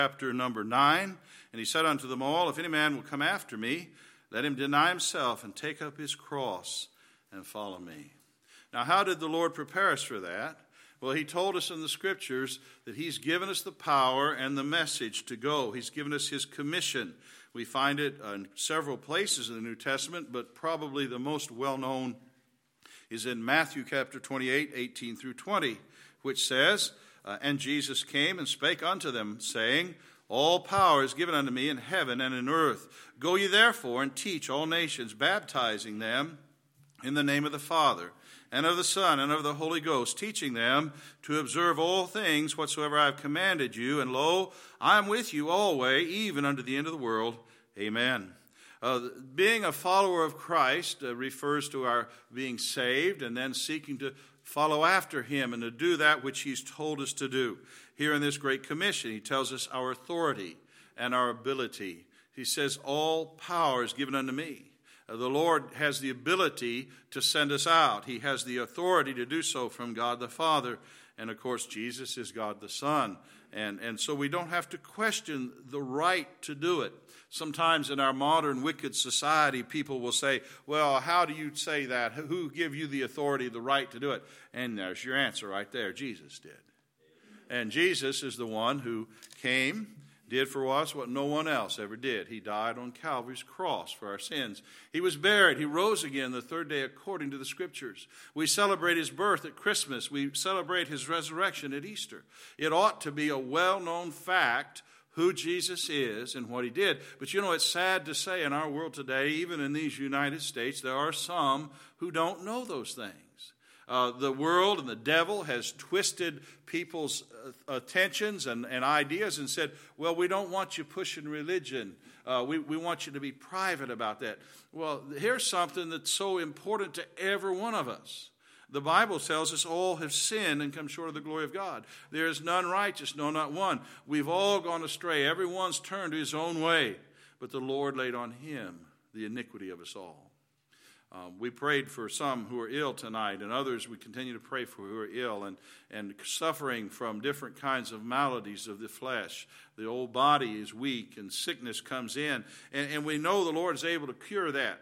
Chapter number 9, and he said unto them all, If any man will come after me, let him deny himself and take up his cross and follow me. Now, how did the Lord prepare us for that? Well, he told us in the Scriptures that he's given us the power and the message to go. He's given us his commission. We find it in several places in the New Testament, but probably the most well-known is in Matthew chapter 28, 18 through 20, which says, And Jesus came and spake unto them, saying, All power is given unto me in heaven and in earth. Go ye therefore and teach all nations, baptizing them in the name of the Father, and of the Son, and of the Holy Ghost, teaching them to observe all things whatsoever I have commanded you. And lo, I am with you always, even unto the end of the world. Amen. Being a follower of Christ refers to our being saved and then seeking to follow after him and to do that which he's told us to do. Here in this Great Commission, he tells us our authority and our ability. He says, All power is given unto me. The Lord has the ability to send us out. He has the authority to do so from God the Father. And, of course, Jesus is God the Son. And so we don't have to question the right to do it. Sometimes in our modern wicked society, people will say, well, how do you say that? Who give you the authority, the right to do it? And there's your answer right there. Jesus did. And Jesus is the one who came, did for us what no one else ever did. He died on Calvary's cross for our sins. He was buried. He rose again the third day according to the Scriptures. We celebrate his birth at Christmas. We celebrate his resurrection at Easter. It ought to be a well-known fact who Jesus is and what he did. But you know, it's sad to say in our world today, even in these United States, there are some who don't know those things. The world and the devil has twisted people's attentions and ideas and said, well, we don't want you pushing religion. We want you to be private about that. Well, here's something that's so important to every one of us. The Bible tells us all have sinned and come short of the glory of God. There is none righteous, no, not one. We've all gone astray. Everyone's turned to his own way. But the Lord laid on him the iniquity of us all. We prayed for some who are ill tonight, and others we continue to pray for who are ill and suffering from different kinds of maladies of the flesh. The old body is weak, and sickness comes in. And we know the Lord is able to cure that.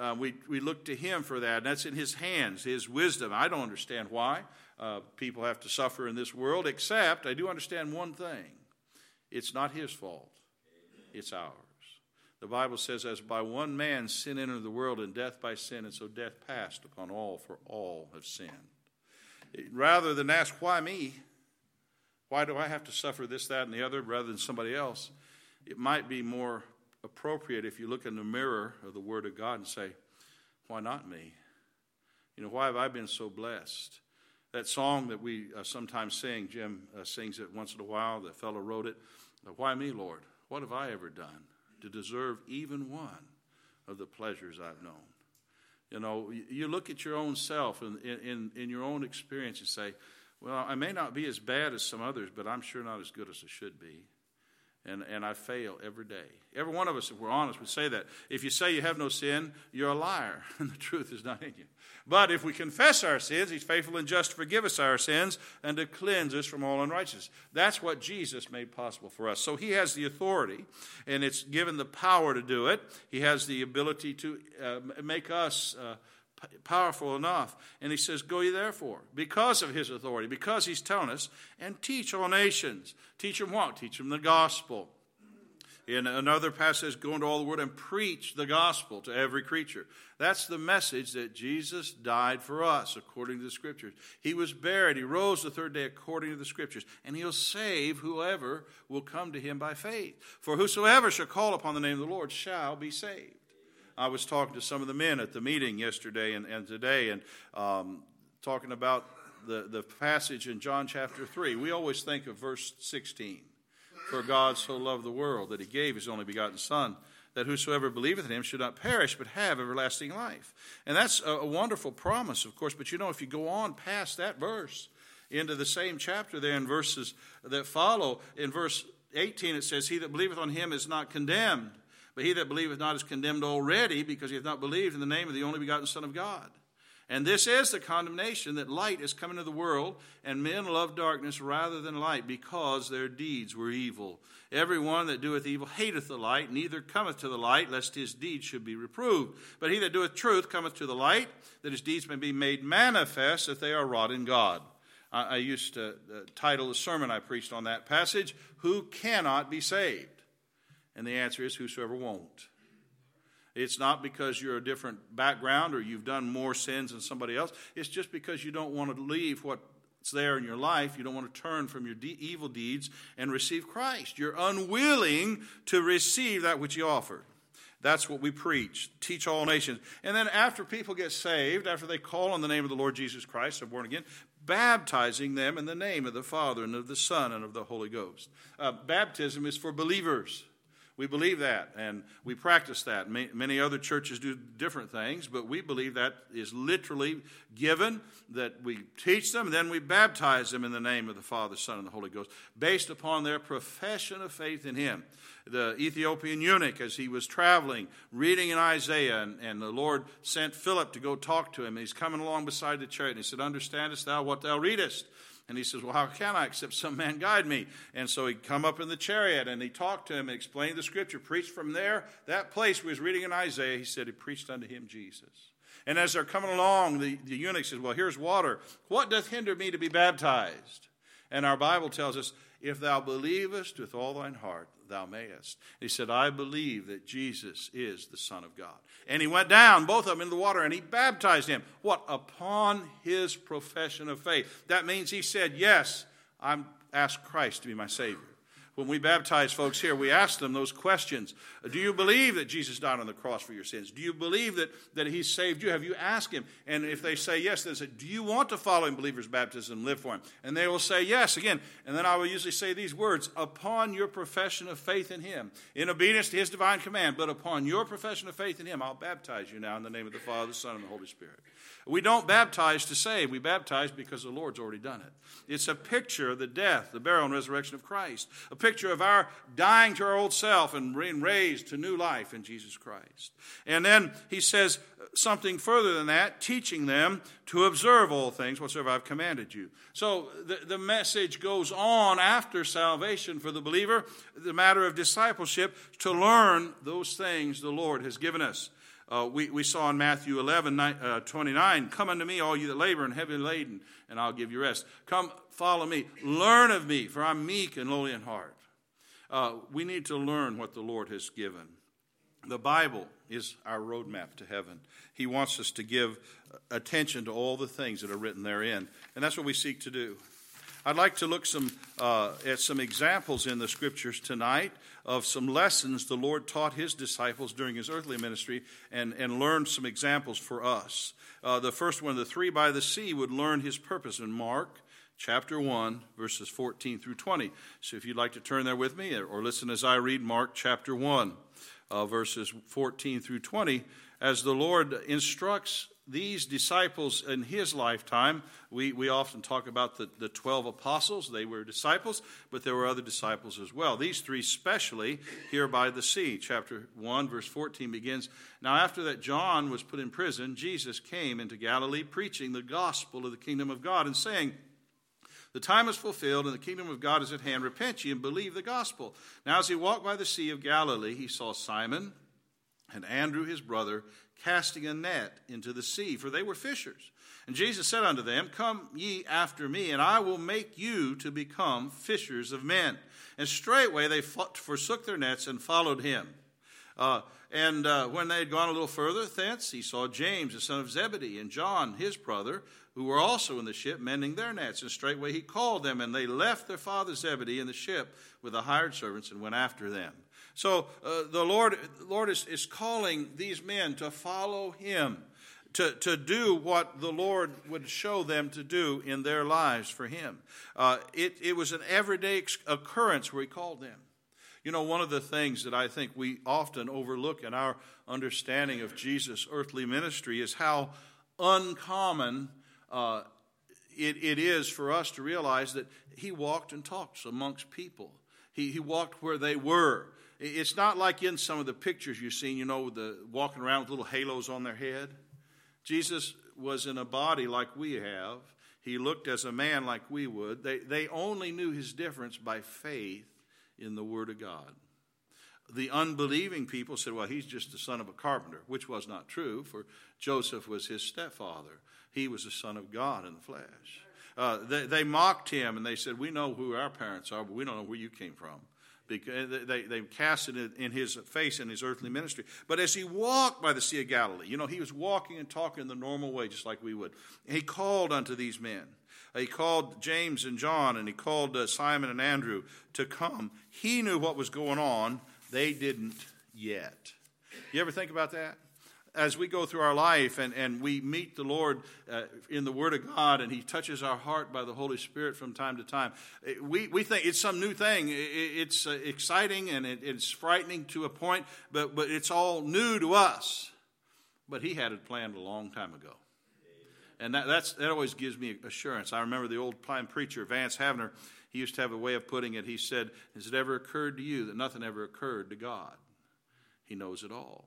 We look to him for that, and that's in his hands, his wisdom. I don't understand why people have to suffer in this world, except I do understand one thing. It's not his fault. It's ours. The Bible says, as by one man sin entered the world, and death by sin, and so death passed upon all, for all have sinned. Rather than ask, why me? Why do I have to suffer this, that, and the other rather than somebody else? It might be more appropriate if you look in the mirror of the Word of God and say, why not me? You know, why have I been so blessed? That song that we sometimes sing, Jim sings it once in a while, the fellow wrote it, why me, Lord? What have I ever done to deserve even one of the pleasures I've known? You know, you look at your own self and in your own experience and say, well, I may not be as bad as some others, but I'm sure not as good as I should be. And I fail every day. Every one of us, if we're honest, would say that. If you say you have no sin, you're a liar, and the truth is not in you. But if we confess our sins, he's faithful and just to forgive us our sins and to cleanse us from all unrighteousness. That's what Jesus made possible for us. So he has the authority, and it's given the power to do it. He has the ability to make us powerful enough. And he says, go ye therefore, because of his authority, because he's telling us, and teach all nations. Teach them what? Teach them the gospel. In another passage, go into all the world and preach the gospel to every creature. That's the message that Jesus died for us, according to the Scriptures. He was buried. He rose the third day, according to the Scriptures. And he'll save whoever will come to him by faith. For whosoever shall call upon the name of the Lord shall be saved. I was talking to some of the men at the meeting yesterday and today, and talking about the passage in John chapter 3. We always think of verse 16. For God so loved the world that he gave his only begotten Son, that whosoever believeth in him should not perish, but have everlasting life. And that's a wonderful promise, of course. But you know, if you go on past that verse into the same chapter there in verses that follow, in verse 18 it says, he that believeth on him is not condemned, but he that believeth not is condemned already, because he hath not believed in the name of the only begotten Son of God. And this is the condemnation, that light is come into the world, and men love darkness rather than light, because their deeds were evil. Every one that doeth evil hateth the light, neither cometh to the light, lest his deeds should be reproved. But he that doeth truth cometh to the light, that his deeds may be made manifest, that they are wrought in God. I used to title the sermon I preached on that passage, Who Cannot Be Saved? And the answer is, whosoever won't. It's not because you're a different background or you've done more sins than somebody else. It's just because you don't want to leave what's there in your life. You don't want to turn from your evil deeds and receive Christ. You're unwilling to receive that which he offered. That's what we preach. Teach all nations. And then after people get saved, after they call on the name of the Lord Jesus Christ, are born again, baptizing them in the name of the Father and of the Son and of the Holy Ghost. Baptism is for believers. We believe that, and we practice that. Many other churches do different things, but we believe that is literally given, that we teach them, and then we baptize them in the name of the Father, Son, and the Holy Ghost, based upon their profession of faith in him. The Ethiopian eunuch, as he was traveling, reading in Isaiah, and the Lord sent Philip to go talk to him, and he's coming along beside the chariot, and he said, "Understandest thou what thou readest?" And he says, "Well, how can I, except some man guide me?" And so he come up in the chariot, and he talked to him and explained the scripture, preached from there. That place where he was reading in Isaiah, he said he preached unto him Jesus. And as they're coming along, the eunuch says, "Well, here's water. What doth hinder me to be baptized?" And our Bible tells us, "If thou believest with all thine heart, thou mayest." He said, "I believe that Jesus is the Son of God." And he went down, both of them, into the water, and he baptized him. What? Upon his profession of faith. That means he said, "Yes, I'm asked Christ to be my Savior." When we baptize folks here, we ask them those questions. Do you believe that Jesus died on the cross for your sins? Do you believe that he saved you? Have you asked him? And if they say yes, they say, "Do you want to follow in believer's baptism and live for him?" And they will say yes again. And then I will usually say these words, "Upon your profession of faith in him, in obedience to his divine command, but upon your profession of faith in him, I'll baptize you now in the name of the Father, the Son, and the Holy Spirit." We don't baptize to save. We baptize because the Lord's already done it. It's a picture of the death, the burial, and resurrection of Christ. A picture of our dying to our old self and being raised to new life in Jesus Christ. And then he says something further than that, teaching them to observe all things whatsoever I've commanded you. So the message goes on after salvation for the believer, the matter of discipleship, to learn those things the Lord has given us. We saw in Matthew 11:29, "Come unto me, all you that labor and heavy laden, and I'll give you rest. Come, follow me. Learn of me, for I'm meek and lowly in heart." We need to learn what the Lord has given. The Bible is our roadmap to heaven. He wants us to give attention to all the things that are written therein, and that's what we seek to do. I'd like to look at some examples in the Scriptures tonight of some lessons the Lord taught his disciples during his earthly ministry, and learn some examples for us. The first one, the three by the sea, would learn his purpose in Mark chapter 1, verses 14 through 20. So if you'd like to turn there with me, or listen as I read Mark chapter 1, verses 14 through 20, as the Lord instructs these disciples in his lifetime. We often talk about the 12 apostles. They were disciples, but there were other disciples as well. These three especially here by the sea. Chapter 1, verse 14 begins, "Now after that John was put in prison, Jesus came into Galilee preaching the gospel of the kingdom of God and saying, The time is fulfilled, and the kingdom of God is at hand. Repent ye and believe the gospel." Now as he walked by the sea of Galilee, he saw Simon and Andrew his brother casting a net into the sea, for they were fishers. And Jesus said unto them, "Come ye after me, and I will make you to become fishers of men." And straightway they forsook their nets and followed him. When they had gone a little further thence, he saw James, the son of Zebedee, and John, his brother, who were also in the ship, mending their nets. And straightway he called them, and they left their father Zebedee in the ship with the hired servants and went after them. So the Lord is calling these men to follow him, to do what the Lord would show them to do in their lives for him. It was an everyday occurrence where he called them. You know, one of the things that I think we often overlook in our understanding of Jesus' earthly ministry is how uncommon it is for us to realize that he walked and talked amongst people. He walked where they were. It's not like in some of the pictures you've seen, walking around with little halos on their head. Jesus was in a body like we have. He looked as a man like we would. They only knew his difference by faith in the Word of God. The unbelieving people said, well, he's just the son of a carpenter, which was not true, for Joseph was his stepfather. He was the Son of God in the flesh. They mocked him, and they said, we know who our parents are, but we don't know where you came from. Because they cast it in his face in his earthly ministry. But as he walked by the Sea of Galilee, he was walking and talking the normal way, just like we would. He called unto these men. He called James and John, and he called Simon and Andrew to come. He knew what was going on. They didn't yet. You ever think about that? As we go through our life and we meet the Lord in the Word of God, and He touches our heart by the Holy Spirit from time to time, we think it's some new thing. It's exciting and it's frightening to a point, but it's all new to us. But He had it planned a long time ago. And that always gives me assurance. I remember the old-time preacher, Vance Havner, he used to have a way of putting it. He said, has it ever occurred to you that nothing ever occurred to God? He knows it all.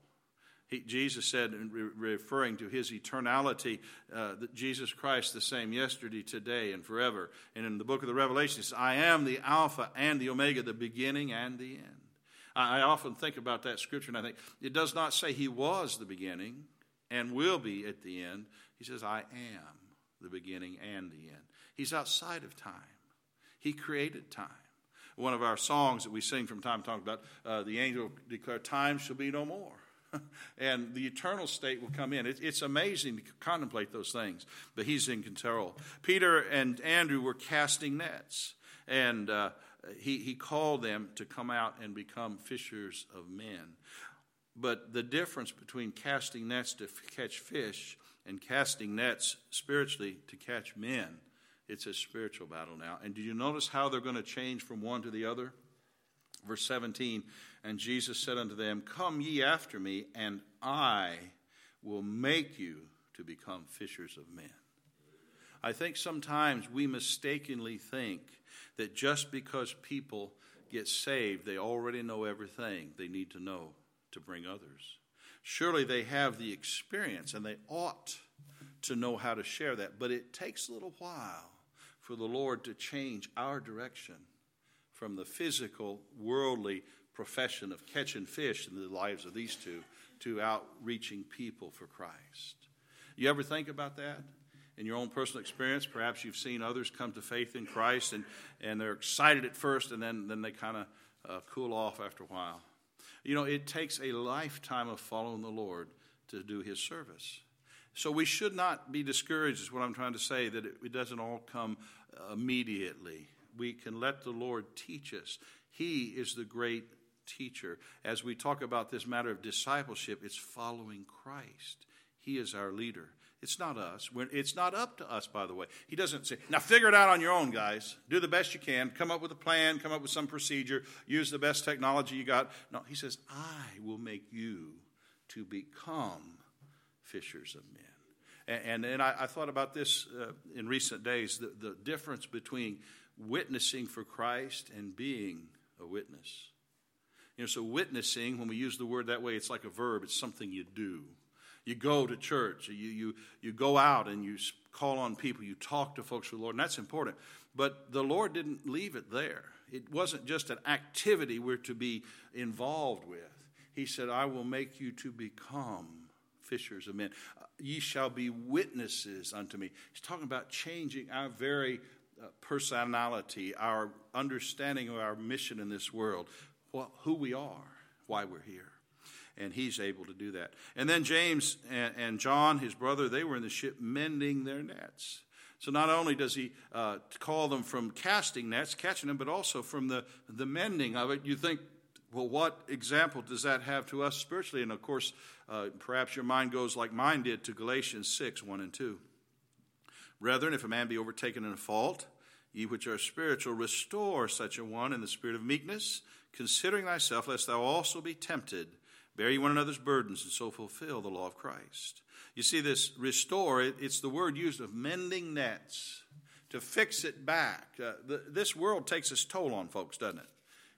Jesus said, referring to his eternality, that Jesus Christ the same yesterday, today, and forever. And in the book of the Revelation, he says, I am the Alpha and the Omega, the beginning and the end. I often think about that scripture, and I think, it does not say he was the beginning and will be at the end. He says, I am the beginning and the end. He's outside of time. He created time. One of our songs that we sing from time to time about, the angel declared, time shall be no more. And the eternal state will come in. It's amazing to contemplate those things, but He's in control. Peter and Andrew were casting nets, and he called them to come out and become fishers of men. But the difference between casting nets to catch fish and casting nets spiritually to catch men, it's a spiritual battle now. And do you notice how they're going to change from one to the other? Verse 17, and Jesus said unto them, come ye after me, and I will make you to become fishers of men. I think sometimes we mistakenly think that just because people get saved, they already know everything they need to know to bring others. Surely they have the experience, and they ought to know how to share that. But it takes a little while for the Lord to change our direction from the physical, worldly profession of catching fish in the lives of these two to outreaching people for Christ. You ever think about that in your own personal experience? Perhaps you've seen others come to faith in Christ, and they're excited at first, and then they kind of cool off after a while. It takes a lifetime of following the Lord to do His service. So we should not be discouraged, is what I'm trying to say, that it doesn't all come immediately. We can let the Lord teach us. He is the great teacher. As we talk about this matter of discipleship, it's following Christ. He is our leader. It's not us. It's not up to us, by the way. He doesn't say, now figure it out on your own, guys. Do the best you can. Come up with a plan. Come up with some procedure. Use the best technology you got. No, He says, I will make you to become fishers of men. And I thought about this in recent days, the difference between witnessing for Christ and being a witness. So witnessing, when we use the word that way, it's like a verb. It's something you do. You go to church. You go out and you call on people. You talk to folks for the Lord, and that's important. But the Lord didn't leave it there. It wasn't just an activity we're to be involved with. He said, I will make you to become fishers of men. Ye shall be witnesses unto me. He's talking about changing our very personality, our understanding of our mission in this world, who we are, why we're here. And He's able to do that. And then James and John, his brother, they were in the ship mending their nets. So not only does He call them from casting nets, catching them, but also from the mending of it. You think, well, what example does that have to us spiritually? And of course, perhaps your mind goes like mine did to Galatians 6, 1 and 2. Brethren, if a man be overtaken in a fault, ye which are spiritual, restore such a one in the spirit of meekness, considering thyself, lest thou also be tempted. Bear ye one another's burdens, and so fulfill the law of Christ. You see, this restore, it's the word used of mending nets, to fix it back. This world takes its toll on folks, doesn't it?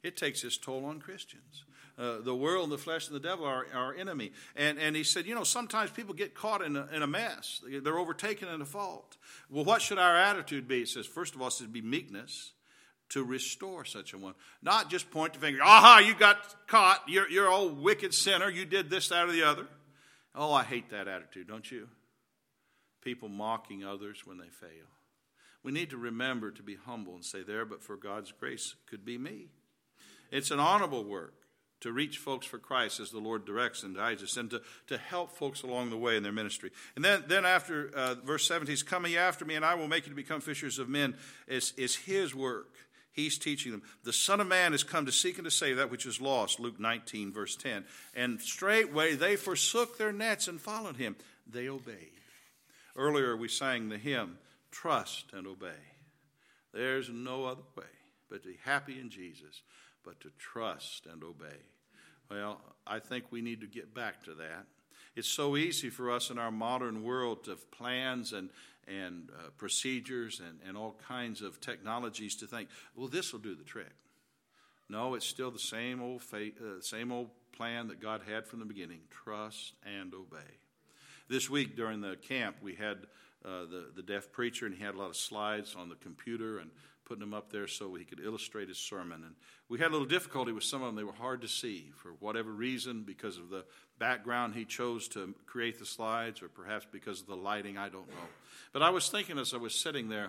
It takes its toll on Christians. The world, the flesh, and the devil are our enemy. And he said, sometimes people get caught in a mess. They're overtaken in a fault. Well, what should our attitude be? It says, first of all, it should be meekness to restore such a one. Not just point the finger. Aha, you got caught. You're an old wicked sinner. You did this, that, or the other. Oh, I hate that attitude, don't you? People mocking others when they fail. We need to remember to be humble and say, there, but for God's grace, could be me. It's an honorable work to reach folks for Christ as the Lord directs and guides us, and to help folks along the way in their ministry. And then after verse 17, he's come ye after me, and I will make you to become fishers of men, is his work. He's teaching them. The Son of Man is come to seek and to save that which is lost, Luke 19, verse 10. And straightway they forsook their nets and followed him. They obeyed. Earlier we sang the hymn, Trust and Obey. There's no other way but to be happy in Jesus, but to trust and obey. Well, I think we need to get back to that. It's so easy for us in our modern world to have plans and procedures and all kinds of technologies to think, well, this will do the trick. No, it's still the same old plan that God had from the beginning. Trust and obey. This week during the camp, we had the deaf preacher, and he had a lot of slides on the computer and putting them up there so he could illustrate his sermon. And we had a little difficulty with some of them. They were hard to see for whatever reason, because of the background he chose to create the slides, or perhaps because of the lighting, I don't know. But I was thinking as I was sitting there,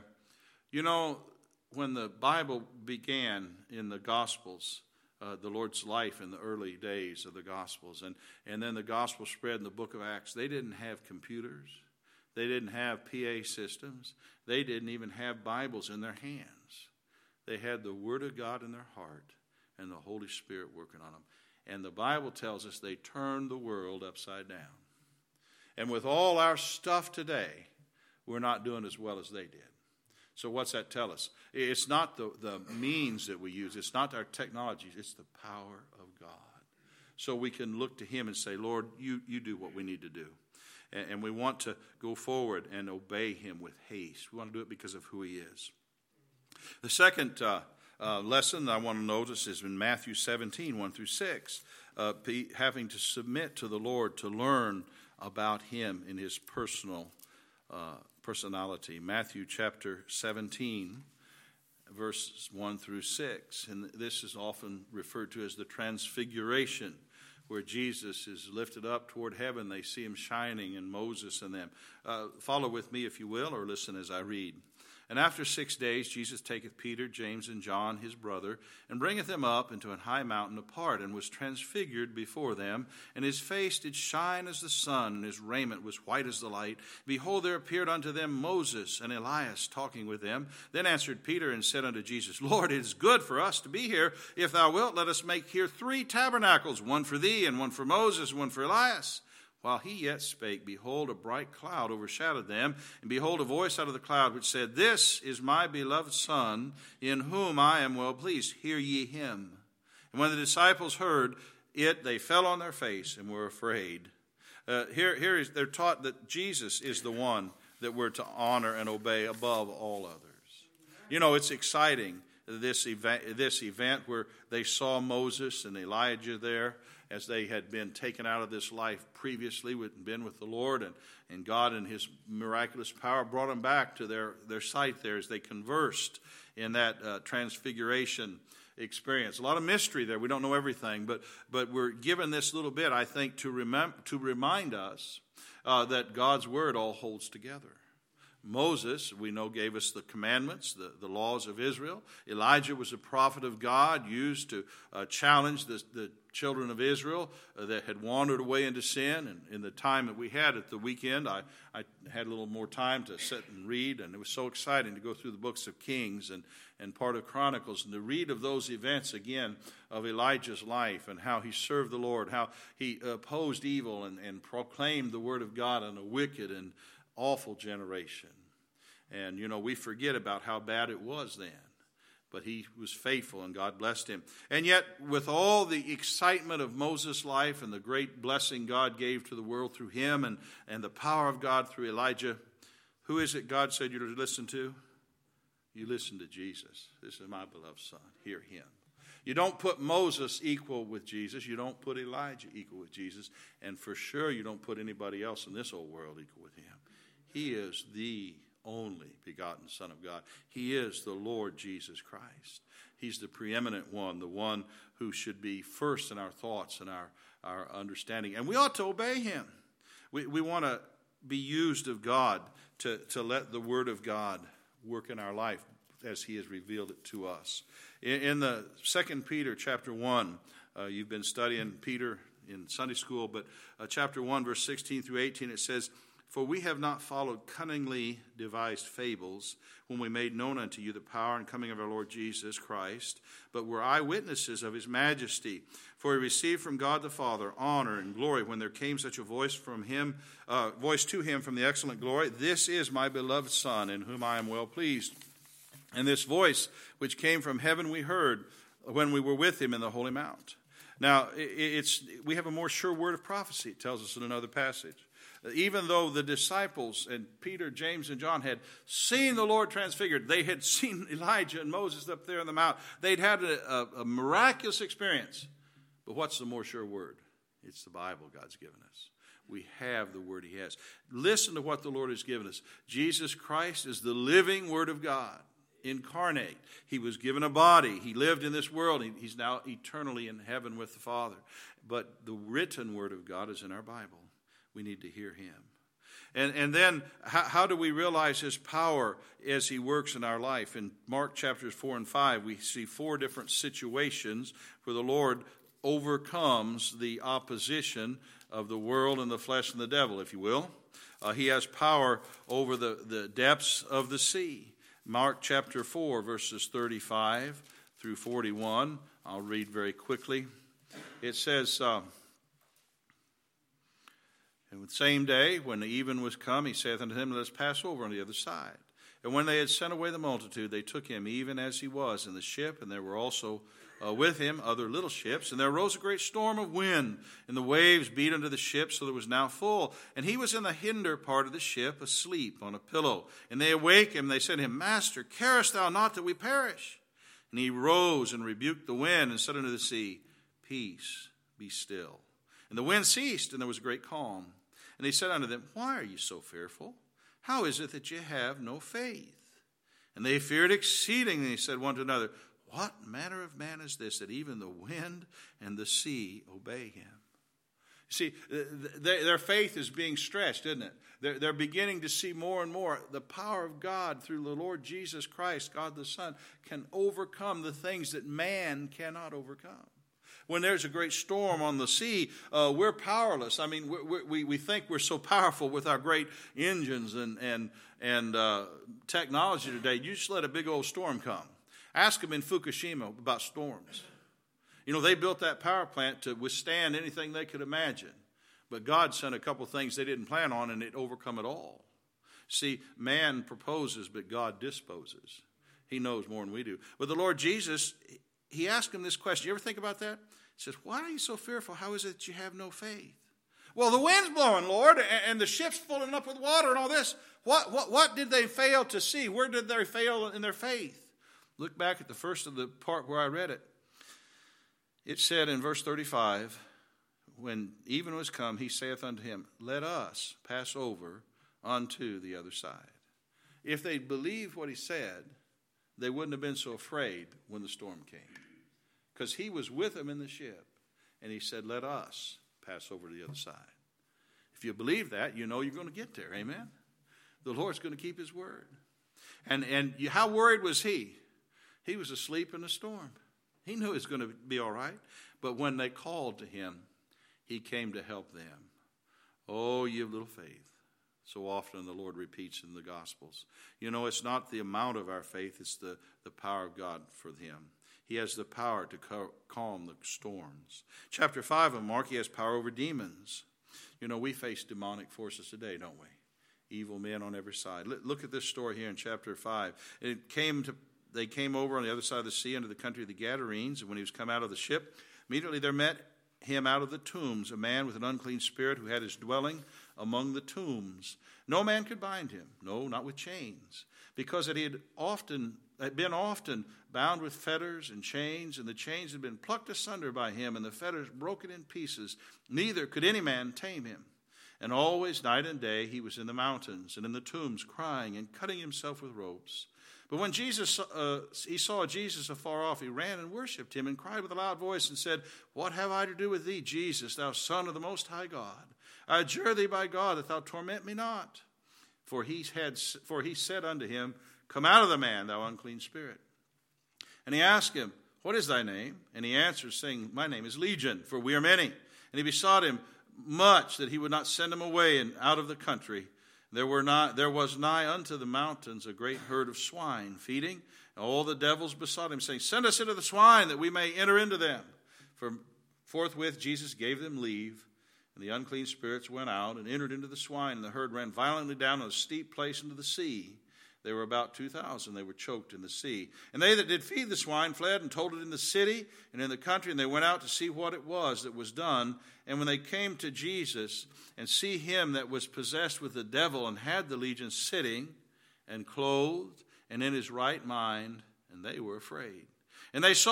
when the Bible began in the Gospels, the Lord's life in the early days of the Gospels, and then the Gospel spread in the book of Acts, they didn't have computers. They didn't have PA systems. They didn't even have Bibles in their hands. They had the Word of God in their heart and the Holy Spirit working on them. And the Bible tells us they turned the world upside down. And with all our stuff today, we're not doing as well as they did. So what's that tell us? It's not the means that we use. It's not our technologies. It's the power of God. So we can look to him and say, Lord, you do what we need to do. And we want to go forward and obey him with haste. We want to do it because of who he is. The second lesson that I want to notice is in Matthew 17, 1 through 6, having to submit to the Lord to learn about him in his personality. Matthew chapter 17, verses 1 through 6. And this is often referred to as the transfiguration, where Jesus is lifted up toward heaven. They see him shining, and Moses and them. Follow with me, if you will, or listen as I read. And after 6 days, Jesus taketh Peter, James, and John, his brother, and bringeth them up into an high mountain apart, and was transfigured before them. And his face did shine as the sun, and his raiment was white as the light. Behold, there appeared unto them Moses and Elias, talking with them. Then answered Peter and said unto Jesus, Lord, it is good for us to be here. If thou wilt, let us make here 3 tabernacles, one for thee, and one for Moses, and one for Elias. While he yet spake, behold, a bright cloud overshadowed them, and behold, a voice out of the cloud which said, This is my beloved Son, in whom I am well pleased. Hear ye him. And when the disciples heard it, they fell on their face and were afraid. They're taught that Jesus is the one that we're to honor and obey above all others. It's exciting, this event where they saw Moses and Elijah there, as they had been taken out of this life previously, been with the Lord, and God in his miraculous power brought them back to their sight there as they conversed in that transfiguration experience. A lot of mystery there. We don't know everything, but we're given this little bit, I think, to remind us that God's word all holds together. Moses, we know, gave us the commandments, the laws of Israel. Elijah was a prophet of God, used to challenge the children of Israel that had wandered away into sin. And in the time that we had at the weekend, I had a little more time to sit and read, and it was so exciting to go through the books of Kings and part of Chronicles, and to read of those events again of Elijah's life and how he served the Lord, how he opposed evil and proclaimed the word of God in a wicked and awful generation. And, we forget about how bad it was then. But he was faithful, and God blessed him. And yet, with all the excitement of Moses' life and the great blessing God gave to the world through him and the power of God through Elijah, who is it God said you're to listen to? You listen to Jesus. This is my beloved Son. Hear him. You don't put Moses equal with Jesus. You don't put Elijah equal with Jesus. And for sure, you don't put anybody else in this old world equal with him. He is the only begotten Son of God. He is the Lord Jesus Christ. He's the preeminent one, the one who should be first in our thoughts and our understanding. And we ought to obey him. We want to be used of God to let the Word of God work in our life as he has revealed it to us. In the 2 Peter chapter 1, you've been studying Peter in Sunday school, but chapter 1, verse 16 through 18, it says, "For we have not followed cunningly devised fables when we made known unto you the power and coming of our Lord Jesus Christ, but were eyewitnesses of his majesty. For we received from God the Father honor and glory when there came such a voice from him, voice to him from the excellent glory, This is my beloved Son, in whom I am well pleased. And this voice which came from heaven we heard when we were with him in the holy mount." Now, we have a more sure word of prophecy, it tells us in another passage. Even though the disciples and Peter, James, and John had seen the Lord transfigured, they had seen Elijah and Moses up there in the mount, they'd had a miraculous experience. But what's the more sure word? It's the Bible God's given us. We have the word he has. Listen to what the Lord has given us. Jesus Christ is the living Word of God, incarnate. He was given a body. He lived in this world. He's now eternally in heaven with the Father. But the written Word of God is in our Bible. We need to hear him. And then how do we realize his power as he works in our life? In Mark chapters 4 and 5, we see 4 different situations where the Lord overcomes the opposition of the world and the flesh and the devil, if you will. He has power over the depths of the sea. Mark chapter 4, verses 35 through 41. I'll read very quickly. It says, "And the same day, when the even was come, he saith unto them, Let us pass over on the other side. And when they had sent away the multitude, they took him even as he was in the ship, and there were also with him other little ships. And there arose a great storm of wind, and the waves beat unto the ship, so that it was now full. And he was in the hinder part of the ship, asleep on a pillow. And they awake him, and they said to him, Master, carest thou not that we perish? And he rose and rebuked the wind, and said unto the sea, Peace, be still. And the wind ceased, and there was a great calm. And he said unto them, Why are you so fearful? How is it that ye have no faith? And they feared exceedingly, and said one to another, What manner of man is this, that even the wind and the sea obey him? See, their faith is being stretched, isn't it? They're beginning to see more and more the power of God through the Lord Jesus Christ, God the Son, can overcome the things that man cannot overcome. When there's a great storm on the sea, we're powerless. I mean, we think we're so powerful with our great engines and technology today. You just let a big old storm come. Ask them in Fukushima about storms. You know, they built that power plant to withstand anything they could imagine. But God sent a couple things they didn't plan on, and it overcome it all. See, man proposes, but God disposes. He knows more than we do. But the Lord Jesus, he asked him this question. You ever think about that? He says, Why are you so fearful? How is it that you have no faith? Well, the wind's blowing, Lord, and the ship's filling up with water and all this. What did they fail to see? Where did they fail in their faith? Look back at the first of the part where I read it. It said in verse 35, When even was come, he saith unto him, Let us pass over unto the other side. If they believed what he said, they wouldn't have been so afraid when the storm came. Because he was with them in the ship, and he said, Let us pass over to the other side. If you believe that, you know you're going to get there. Amen? The Lord's going to keep his word. And how worried was he? He was asleep in the storm. He knew it was going to be all right. But when they called to him, he came to help them. Oh, ye of little faith. So often the Lord repeats in the Gospels. You know, it's not the amount of our faith, it's the power of God for him. He has the power to calm the storms. Chapter 5 of Mark, he has power over demons. You know, we face demonic forces today, don't we? Evil men on every side. Look at this story here in chapter 5. They came over on the other side of the sea into the country of the Gadarenes, and when he was come out of the ship, immediately there met him out of the tombs a man with an unclean spirit who had his dwelling among the tombs. No man could bind him, no, not with chains, because that he had often had been often bound with fetters and chains, and the chains had been plucked asunder by him, and the fetters broken in pieces. Neither could any man tame him. And always, night and day, he was in the mountains and in the tombs, crying and cutting himself with ropes. But when he saw Jesus afar off, he ran and worshipped him and cried with a loud voice and said, What have I to do with thee, Jesus, thou Son of the Most High God? I adjure thee by God that thou torment me not. For he said unto him, Come out of the man, thou unclean spirit. And he asked him, What is thy name? And he answered, saying, My name is Legion, for we are many. And he besought him much that he would not send him away and out of the country. There was nigh unto the mountains a great herd of swine feeding. And all the devils besought him, saying, Send us into the swine, that we may enter into them. For forthwith Jesus gave them leave. And the unclean spirits went out and entered into the swine, and the herd ran violently down a steep place into the sea. They were about 2,000. They were choked in the sea. And they that did feed the swine fled and told it in the city and in the country, and they went out to see what it was that was done. And when they came to Jesus and see him that was possessed with the devil and had the legion sitting and clothed and in his right mind, and they were afraid. And they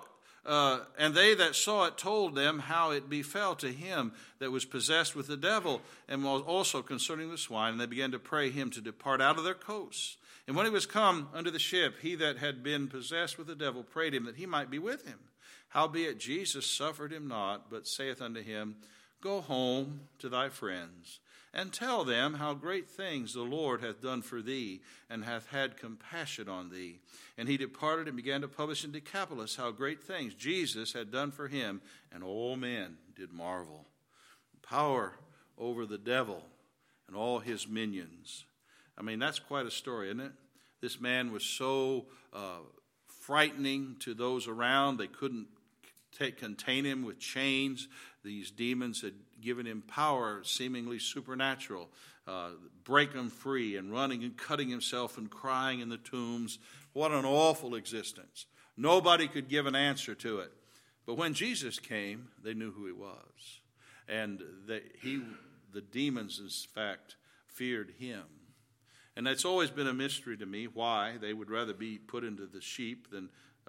that saw it told them how it befell to him that was possessed with the devil, and also concerning the swine. And they began to pray him to depart out of their coasts. And when he was come unto the ship, he that had been possessed with the devil prayed him that he might be with him. Howbeit Jesus suffered him not, but saith unto him, Go home to thy friends, and tell them how great things the Lord hath done for thee, and hath had compassion on thee. And he departed and began to publish in Decapolis how great things Jesus had done for him, and all men did marvel. Power over the devil and all his minions. I mean, that's quite a story, isn't it? This man was so frightening to those around. They couldn't contain him with chains. These demons had given him power, seemingly supernatural, break him free and running and cutting himself and crying in the tombs. What an awful existence. Nobody could give an answer to it. But when Jesus came, they knew who he was. And the demons, in fact, feared him. And it's always been a mystery to me why they would rather be put into the sheep than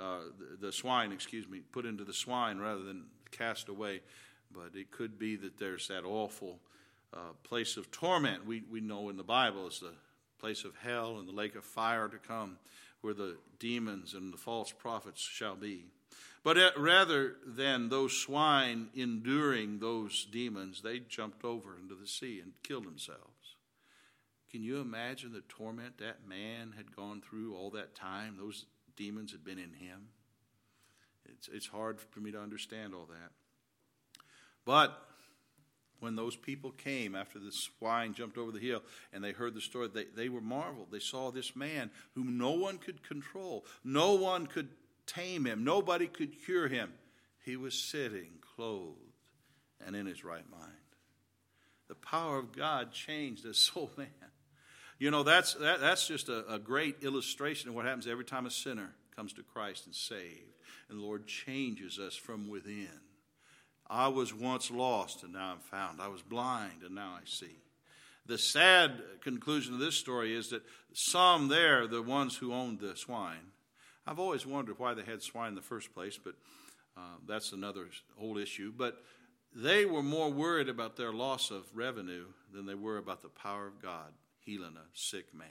put into the swine rather than cast away. But it could be that there's that awful place of torment we know in the Bible is the place of hell and the lake of fire to come, where the demons and the false prophets shall be. But rather than those swine enduring those demons, they jumped over into the sea and killed themselves. Can you imagine the torment that man had gone through all that time? Those demons had been in him. It's hard for me to understand all that. But when those people came after the swine jumped over the hill and they heard the story, they were marveled. They saw this man whom no one could control. No one could tame him. Nobody could cure him. He was sitting, clothed, and in his right mind. The power of God changed this soul man. You know, that's just a great illustration of what happens every time a sinner comes to Christ and saved. And the Lord changes us from within. I was once lost and now I'm found. I was blind and now I see. The sad conclusion of this story is that some there, the ones who owned the swine, I've always wondered why they had swine in the first place, but that's another whole issue. But they were more worried about their loss of revenue than they were about the power of God healing a sick man.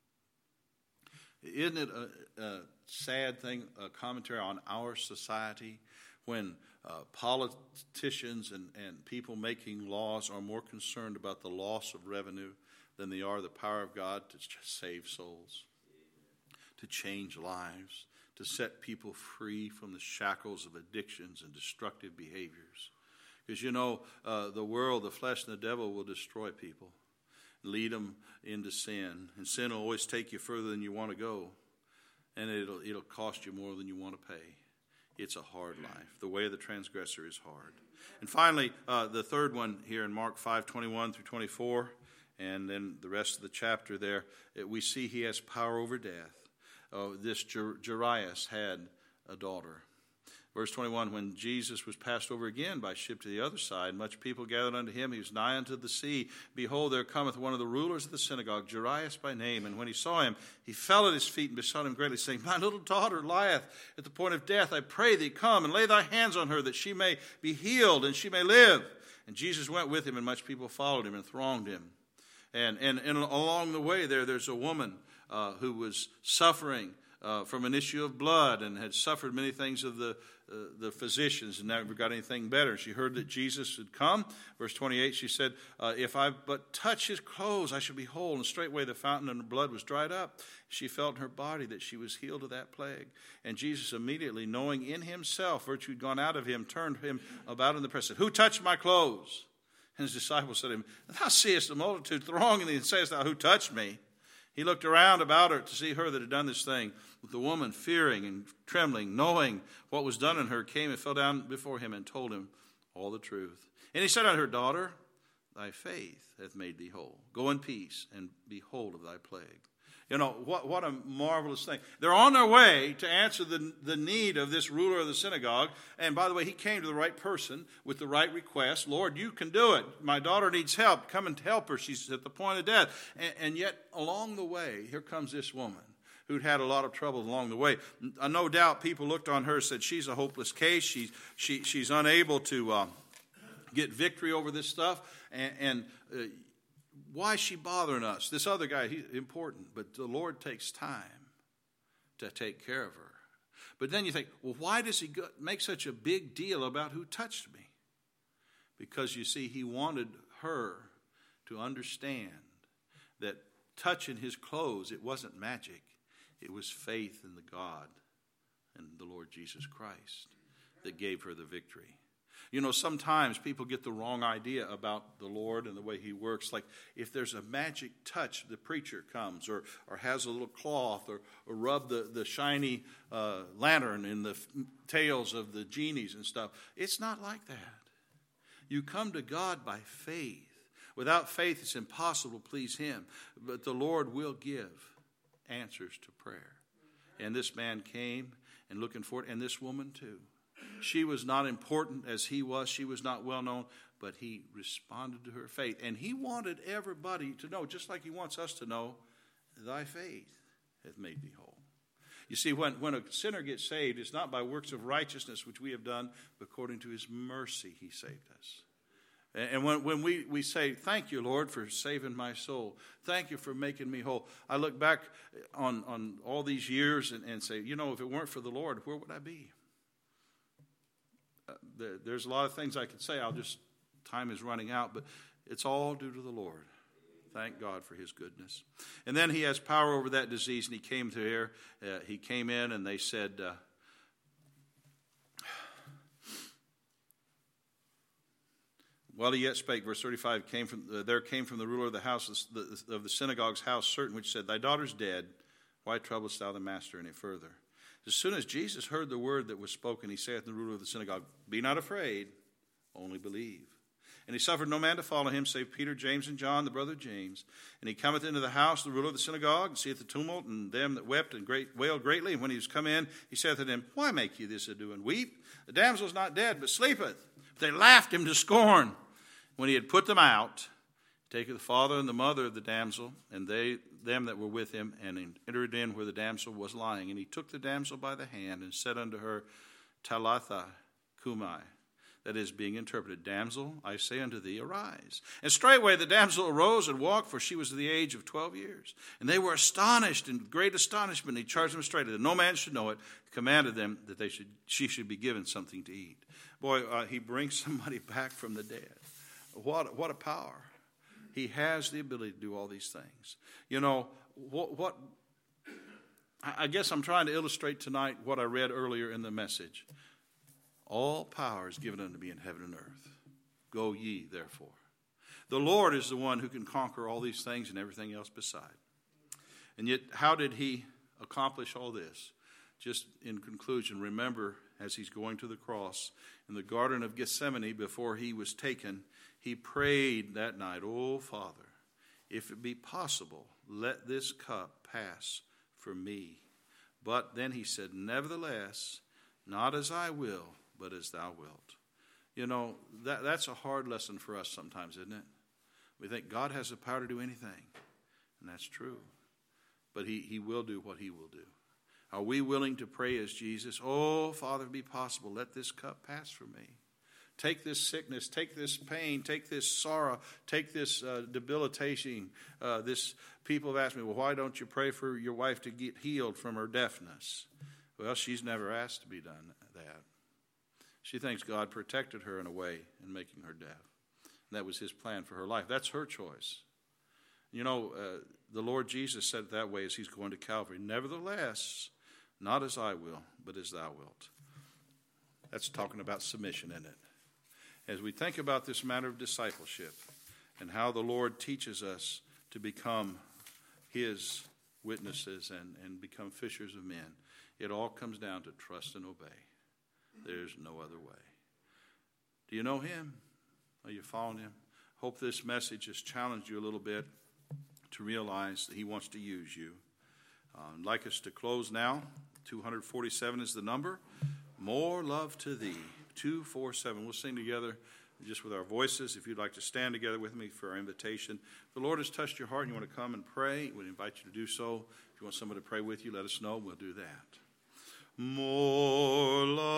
Isn't it a sad thing, a commentary on our society, when politicians and people making laws are more concerned about the loss of revenue than they are the power of God to save souls, to change lives, to set people free from the shackles of addictions and destructive behaviors. Because, you know, the world, the flesh, and the devil will destroy people, lead them into sin. And sin will always take you further than you want to go. And it'll cost you more than you want to pay. It's a hard life. The way of the transgressor is hard. And finally, the third one here in Mark 5:21 through 24, and then the rest of the chapter there, we see he has power over death. This Jairus had a daughter Verse 21, when Jesus was passed over again by ship to the other side, much people gathered unto him. He was nigh unto the sea. Behold, there cometh one of the rulers of the synagogue, Jairus by name. And when he saw him, he fell at his feet and besought him greatly, saying, My little daughter lieth at the point of death. I pray thee, come and lay thy hands on her, that she may be healed and she may live. And Jesus went with him, and much people followed him and thronged him. And along the way there's a woman who was suffering from an issue of blood and had suffered many things of the physicians and never got anything better. She heard that Jesus had come. Verse 28, she said, if I but touch his clothes, I shall be whole. And straightway the fountain of the blood was dried up. She felt in her body that she was healed of that plague. And Jesus immediately, knowing in himself virtue had gone out of him, turned him about in the press, said, Who touched my clothes? And his disciples said to him, Thou seest the multitude thronging thee, and sayest thou, Who touched me? He looked around about her to see her that had done this thing. But the woman, fearing and trembling, knowing what was done in her, came and fell down before him and told him all the truth. And he said unto her, Daughter, thy faith hath made thee whole. Go in peace and be whole of thy plague. You know, what a marvelous thing. They're on their way to answer the need of this ruler of the synagogue. And by the way, he came to the right person with the right request. Lord, you can do it. My daughter needs help. Come and help her. She's at the point of death. And yet, along the way, here comes this woman who'd had a lot of trouble along the way. No doubt people looked on her and said, she's a hopeless case. She's unable to get victory over this stuff. And why is she bothering us? This other guy, he's important, but the Lord takes time to take care of her. But then you think, well, why does he make such a big deal about who touched me? Because you see, he wanted her to understand that touching his clothes, it wasn't magic. It was faith in the God and the Lord Jesus Christ that gave her the victory. You know, sometimes people get the wrong idea about the Lord and the way he works. Like if there's a magic touch, the preacher comes or has a little cloth or rub the shiny lantern in the tails of the genies and stuff. It's not like that. You come to God by faith. Without faith, it's impossible to please him. But the Lord will give answers to prayer. And this man came and looking for it, and this woman too. She was not important as he was. She was not well known, but he responded to her faith. And he wanted everybody to know, just like he wants us to know, thy faith hath made thee whole. You see, when a sinner gets saved, it's not by works of righteousness which we have done, but according to his mercy he saved us. And when we say, thank you, Lord, for saving my soul. Thank you for making me whole. I look back on all these years and say, you know, if it weren't for the Lord, where would I be? There's a lot of things I could say. Time is running out, but it's all due to the Lord. Thank God for his goodness. And then he has power over that disease, and he came to here. He came in, and they said, while he yet spake, verse 35, there came from the ruler of the house of the synagogue's house certain which said, Thy daughter's dead. Why troublest thou the master any further? As soon as Jesus heard the word that was spoken, he saith to the ruler of the synagogue, Be not afraid, only believe. And he suffered no man to follow him, save Peter, James, and John, the brother of James. And he cometh into the house, the ruler of the synagogue, and seeth the tumult, and them that wept and wailed greatly. And when he was come in, he saith to them, Why make ye this ado and weep? The damsel is not dead, but sleepeth. But they laughed him to scorn. When he had put them out, he taketh the father and the mother of the damsel, and them that were with him, and entered in where the damsel was lying. And he took the damsel by the hand, and said unto her, Talitha cumi, that is, being interpreted, Damsel, I say unto thee, arise. And straightway the damsel arose and walked, for she was of the age of 12 years. And they were astonished, in great astonishment. He charged them straightly that no man should know it, commanded them that she should be given something to eat. Boy, he brings somebody back from the dead. What a power. He has the ability to do all these things. You know, what I guess I'm trying to illustrate tonight what I read earlier in the message. All power is given unto me in heaven and earth. Go ye, therefore. The Lord is the one who can conquer all these things and everything else beside. And yet, how did he accomplish all this? Just in conclusion, remember, as he's going to the cross, in the Garden of Gethsemane, before he was taken, he prayed that night, Oh, Father, if it be possible, let this cup pass from me. But then he said, Nevertheless, Not as I will, but as thou wilt. You know, that's a hard lesson for us sometimes, isn't it? We think God has the power to do anything, and that's true. But he will do what he will do. Are we willing to pray as Jesus? Oh, Father, be possible, let this cup pass from me. Take this sickness, take this pain, take this sorrow, take this debilitating. This people have asked me, well, why don't you pray for your wife to get healed from her deafness? Well, she's never asked to be done that. She thinks God protected her in a way in making her deaf. And that was his plan for her life. That's her choice. You know, the Lord Jesus said it that way as he's going to Calvary. Nevertheless, not as I will, but as thou wilt. That's talking about submission, isn't it? As we think about this matter of discipleship and how the Lord teaches us to become his witnesses and become fishers of men, it all comes down to trust and obey. There's no other way. Do you know him? Are you following him? Hope this message has challenged you a little bit to realize that he wants to use you. I'd like us to close now. 247 is the number. More love to thee. 247. We'll sing together just with our voices. If you'd like to stand together with me for our invitation. If the Lord has touched your heart and you want to come and pray, we invite you to do so. If you want someone to pray with you, let us know. We'll do that. More love.